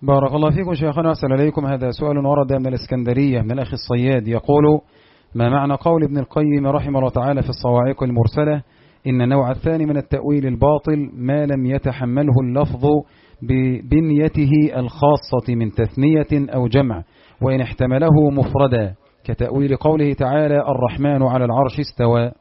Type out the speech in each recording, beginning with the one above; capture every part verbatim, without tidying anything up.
بارك الله فيكم شيخنا، أحسن إليكم. هذا سؤال ورد من الإسكندرية من الأخ الصياد، يقول: ما معنى قول ابن القيم رحمه الله تعالى في الصواعق المرسلة: إن النوع الثاني من التأويل الباطل ما لم يتحمله اللفظ ببنيته الخاصة من تثنية أو جمع، وإن احتمله مفردا، كتأويل قوله تعالى: الرحمن على العرش استوى.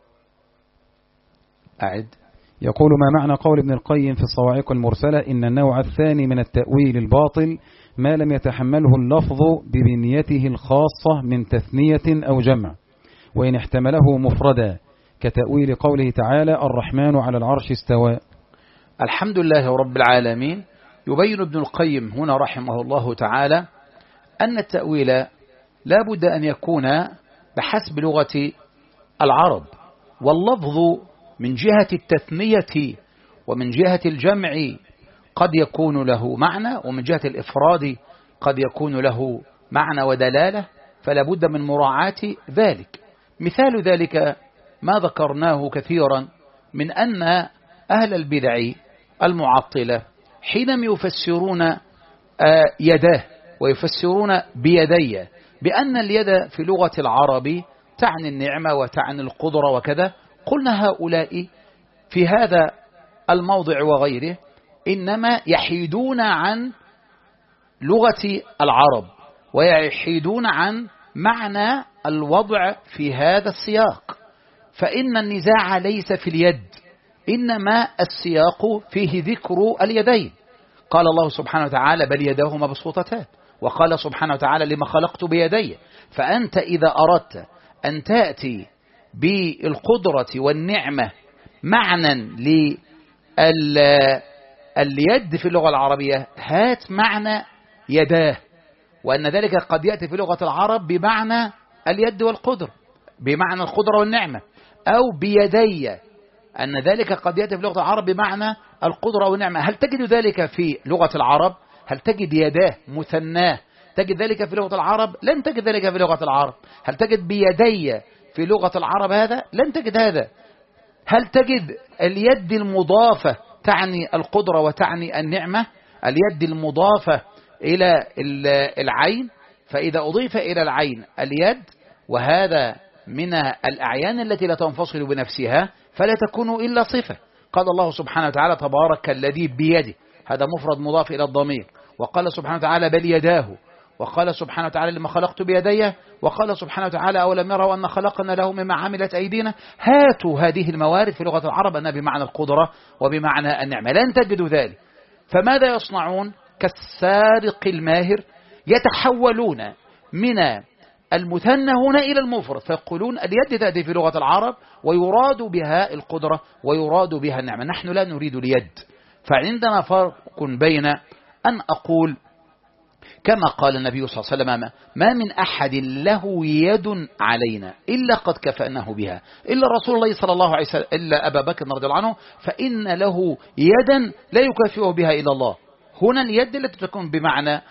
أعد. يقول: ما معنى قول ابن القيم في الصواعق المرسلة: إن النوع الثاني من التأويل الباطل ما لم يتحمله اللفظ ببنيته الخاصة من تثنية أو جمع، وإن احتمله مفردا، كتأويل قوله تعالى: الرحمن على العرش استوى. الحمد لله رب العالمين. يبين ابن القيم هنا رحمه الله تعالى أن التأويل لا بد أن يكون بحسب لغة العرب، واللفظ من جهة التثنية ومن جهة الجمع قد يكون له معنى، ومن جهة الإفراد قد يكون له معنى ودلالة، فلا بد من مراعاة ذلك. مثال ذلك ما ذكرناه كثيرا من أن أهل البدع المعطلة حينما يفسرون يداه ويفسرون بيدي بأن اليد في لغة العرب تعني النعمة وتعني القدرة وكذا، قلنا هؤلاء في هذا الموضع وغيره إنما يحيدون عن لغة العرب ويحيدون عن معنى الوضع في هذا السياق، فإن النزاع ليس في اليد، إنما السياق فيه ذكر اليدين. قال الله سبحانه وتعالى: بل يداه مبسوطتان، وقال سبحانه وتعالى: لما خلقت بيدي. فأنت إذا أردت أن تأتي بالقدرة والنعمة معنى لليد في اللغة العربية، هات معنى يداه، وأن ذلك قد يأتي في لغة العرب بمعنى اليد والقدرة، بمعنى القدرة والنعمة، أو بيدي، أن ذلك قد يأتي في لغة العرب بمعنى القدرة والنعمة. هل تجد ذلك في لغة العرب؟ هل تجد يداه مثناه تجد ذلك في لغة العرب؟ لن تجد ذلك في لغة العرب. هل تجد بيدي في لغة العرب هذا؟ لن تجد هذا. هل تجد اليد المضافة تعني القدرة وتعني النعمة؟ اليد المضافة إلى العين، فإذا أضيف إلى العين اليد، وهذا من الأعيان التي لا تنفصل بنفسها، فلا تكون إلا صفة. قال الله سبحانه وتعالى: تبارك الذي بيده، هذا مفرد مضاف إلى الضمير. وقال سبحانه وتعالى: بل يداه. وقال سبحانه وتعالى: لما خلقت بيدي. وقال سبحانه وتعالى: أولم يروا أن خلقنا له مما عملت أيدينا. هاتوا هذه الموارد في لغة العرب أنها بمعنى القدرة وبمعنى النعمة، لن تجدوا ذلك. فماذا يصنعون؟ كالسارق الماهر، يتحولون من المثنى هنا إلى المفرد، فيقولون اليد تأتي في لغة العرب ويراد بها القدرة ويراد بها النعمة. نحن لا نريد اليد. فعندنا فرق بين أن أقول كما قال النبي صلى الله عليه وسلم: ما من أحد له يد علينا إلا قد كفأناه بها، إلا رسول الله صلى الله عليه وسلم، إلا أبا بكر رضي الله عنه، فإن له يدا لا يكافئه بها إلا الله. هنا اليد التي تكون بمعنى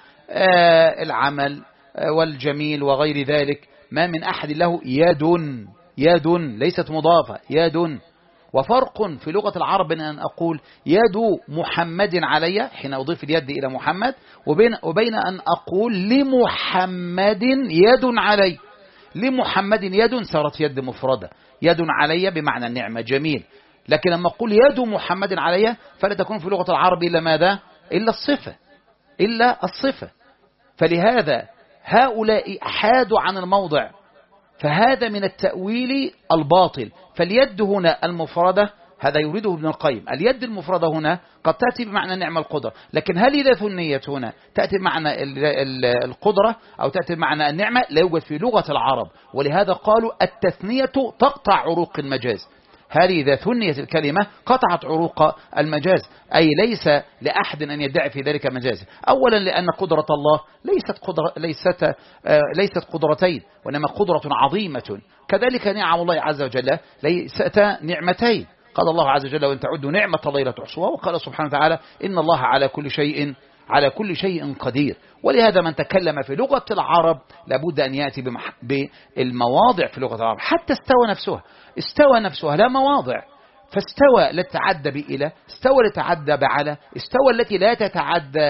العمل والجميل وغير ذلك. ما من أحد له يد، يد ليست مضافة، يد. وفرق في لغة العرب بين أن أقول يد محمد علي حين أضيف اليد إلى محمد، وبين, وبين أن أقول لمحمد يد علي. لمحمد يد صارت يد مفردة، يد علي بمعنى النعمة، جميل. لكن لما أقول يد محمد علي فلا تكون في لغة العرب إلا ماذا؟ إلا الصفة، إلا الصفة. فلهذا هؤلاء أحادوا عن الموضع، فهذا من التأويل الباطل. فاليد هنا المفردة، هذا يريده ابن القيم، اليد المفردة هنا قد تأتي بمعنى النعمة القدرة، لكن هل إذا ثنيت هنا تأتي بمعنى القدرة أو تأتي بمعنى النعمة؟ لا يوجد في لغة العرب. ولهذا قالوا التثنية تقطع عروق المجاز. هذه إذا ثنيت الكلمة قطعت عروق المجاز، أي ليس لأحد أن يدعي في ذلك مجاز. أولا لأن قدرة الله ليست, قدرة ليست, آه ليست قدرتين، وإنما قدرة عظيمة. كذلك نعم الله عز وجل ليست نعمتين. قال الله عز وجل: وإن تعدوا نعمة الله لا تحصوها. وقال سبحانه وتعالى: إن الله على كل شيء على كل شيء قدير. ولهذا من تكلم في لغة العرب لابد أن يأتي بالمواضع في لغة العرب. حتى استوى نفسها، استوى نفسها لا مواضع، فاستوى لا تتعدى بإلى، استوى لا تتعدى بعلى، استوى التي لا تتعدى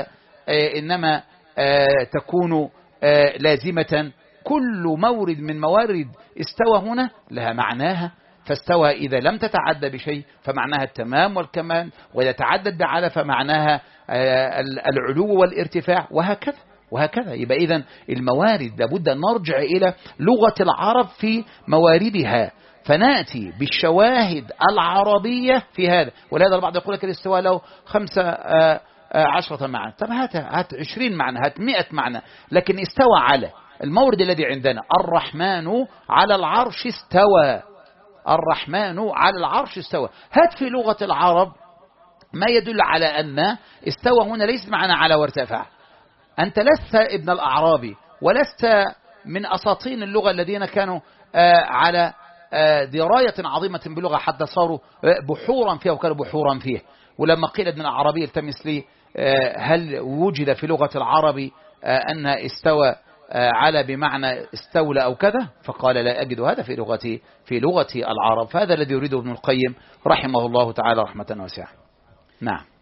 إنما تكون لازمة. كل مورد من موارد استوى هنا لها معناها، فاستوى إذا لم تتعدى بشيء فمعناها التمام والكمال، وإذا تعدد بعلى فمعناها العلو والارتفاع، وهكذا وهكذا. يبقى إذن الموارد لابد أن نرجع إلى لغة العرب في مواردها، فنأتي بالشواهد العربية في هذا. ولهذا البعض يقول لك الاستواء له خمسة عشرة معنى. طب هات هات عشرين معنى، هات مئة معنى، لكن استوى على المورد الذي عندنا. الرحمن على العرش استوى، الرحمن على العرش استوى. هات في لغة العرب ما يدل على أن استوى هنا ليس معنى على وارتفع. أنت لست ابن الأعرابي ولست من أساطين اللغة الذين كانوا على دراية عظيمة بلغة حتى صاروا بحورا فيها وكانوا بحورا فيه. ولما قيل ابن العربي التمس لي هل وجد في لغة العرب أن استوى على بمعنى استولى أو كذا، فقال لا أجد هذا في لغتي في لغة العرب. فهذا الذي يريده ابن القيم رحمه الله تعالى رحمة واسعة. نعم.